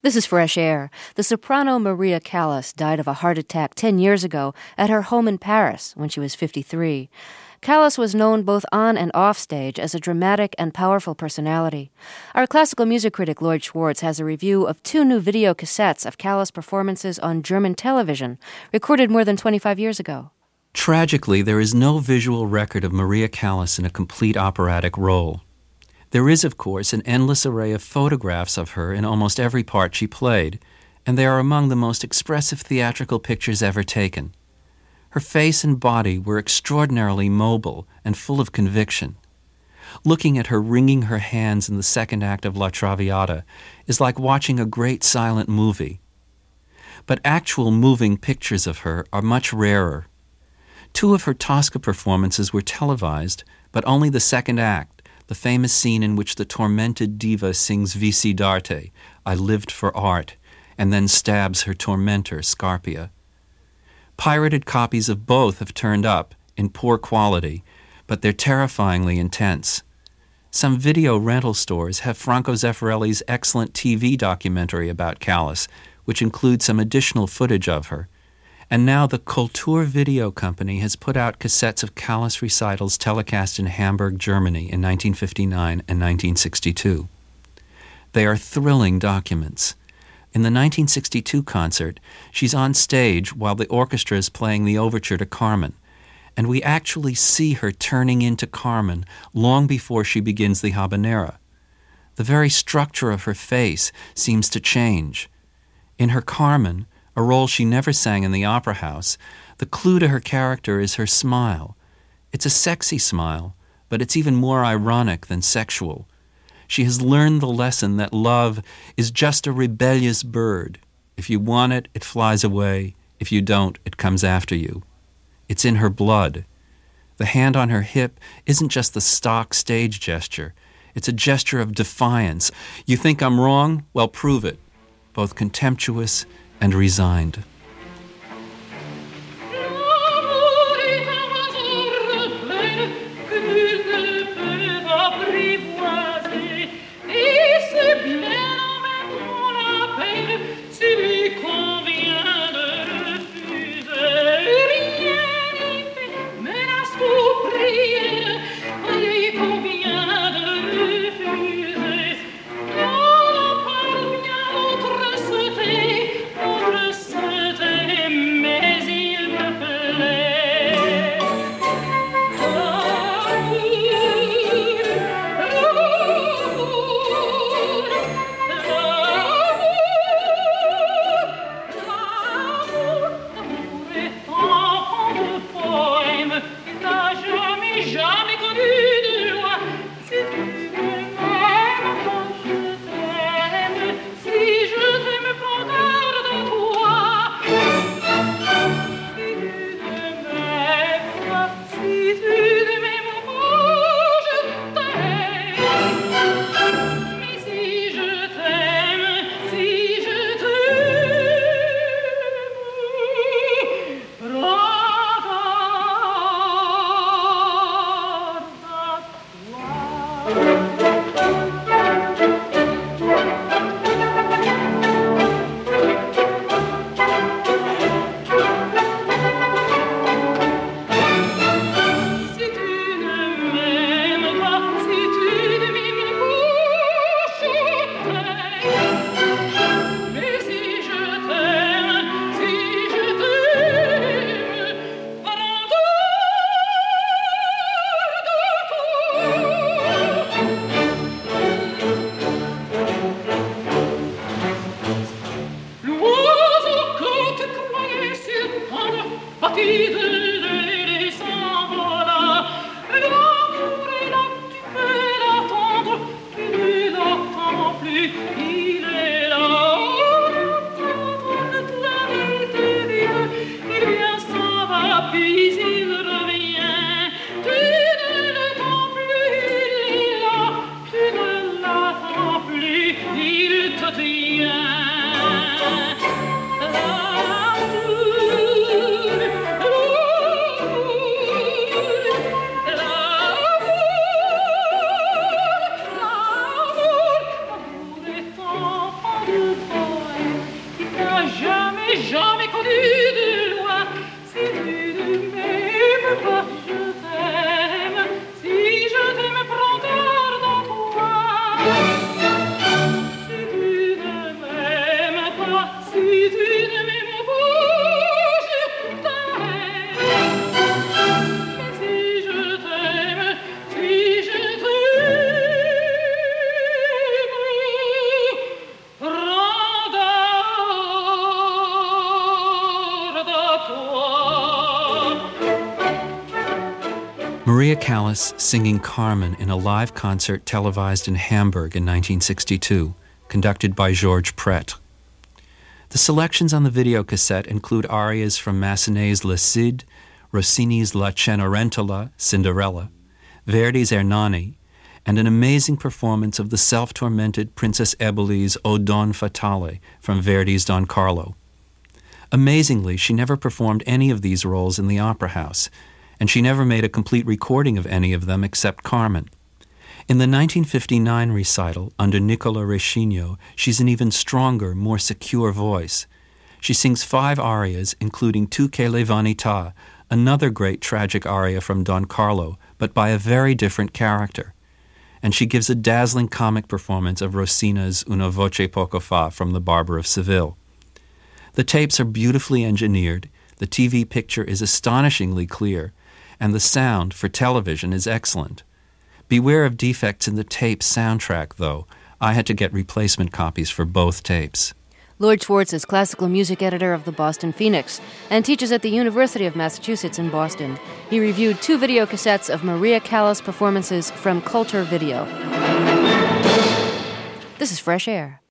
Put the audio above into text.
This is Fresh Air. The soprano Maria Callas died of a heart attack 10 years ago at her home in Paris when she was 53. Callas was known both on and off stage as a dramatic and powerful personality. Our classical music critic Lloyd Schwartz has a review of 2 new video cassettes of Callas' performances on German television, recorded more than 25 years ago. Tragically, there is no visual record of Maria Callas in a complete operatic role. There is, of course, an endless array of photographs of her in almost every part she played, and they are among the most expressive theatrical pictures ever taken. Her face and body were extraordinarily mobile and full of conviction. Looking at her wringing her hands in the second act of La Traviata is like watching a great silent movie. But actual moving pictures of her are much rarer. 2 of her Tosca performances were televised, but only the second act, the famous scene in which the tormented diva sings Vici d'arte, I lived for art, and then stabs her tormentor, Scarpia. Pirated copies of both have turned up, in poor quality, but they're terrifyingly intense. Some video rental stores have Franco Zeffirelli's excellent TV documentary about Callas, which includes some additional footage of her. And now the Kultur Video Company has put out cassettes of Callas recitals telecast in Hamburg, Germany in 1959 and 1962. They are thrilling documents. In the 1962 concert, she's on stage while the orchestra is playing the overture to Carmen, and we actually see her turning into Carmen long before she begins the habanera. The very structure of her face seems to change. In her Carmen, a role she never sang in the opera house, the clue to her character is her smile. It's a sexy smile, but it's even more ironic than sexual. She has learned the lesson that love is just a rebellious bird. If you want it, it flies away. If you don't, it comes after you. It's in her blood. The hand on her hip isn't just the stock stage gesture. It's a gesture of defiance. You think I'm wrong? Well, prove it. Both contemptuous and resigned. Say Maria Callas singing Carmen in a live concert televised in Hamburg in 1962, conducted by Georges Prêtre. The selections on the videocassette include arias from Massenet's Le Cid, Rossini's La Cenerentola, Cinderella, Verdi's Ernani, and an amazing performance of the self-tormented Princess Eboli's O Don Fatale from Verdi's Don Carlo. Amazingly, she never performed any of these roles in the opera house, and she never made a complete recording of any of them except Carmen. In the 1959 recital, under Nicola Rescigno, she's an even stronger, more secure voice. She sings 5 arias, including Tu che le vanità, another great tragic aria from Don Carlo, but by a very different character. And she gives a dazzling comic performance of Rossini's Una voce poco fa from The Barber of Seville. The tapes are beautifully engineered, the TV picture is astonishingly clear, and the sound for television is excellent. Beware of defects in the tape soundtrack, though. I had to get replacement copies for both tapes. Lloyd Schwartz is classical music editor of the Boston Phoenix and teaches at the University of Massachusetts in Boston. He reviewed 2 videocassettes of Maria Callas performances from Culture Video. This is Fresh Air.